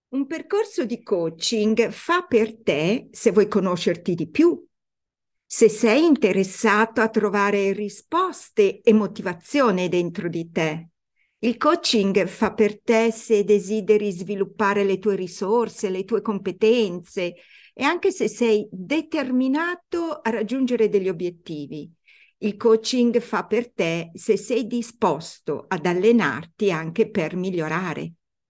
Un percorso di coaching fa per te se vuoi conoscerti di più, se sei interessato a trovare risposte e motivazione dentro di te. Il coaching fa per te se desideri sviluppare le tue risorse, le tue competenze e anche se sei determinato a raggiungere degli obiettivi. Il coaching fa per te se sei disposto ad allenarti anche per migliorare.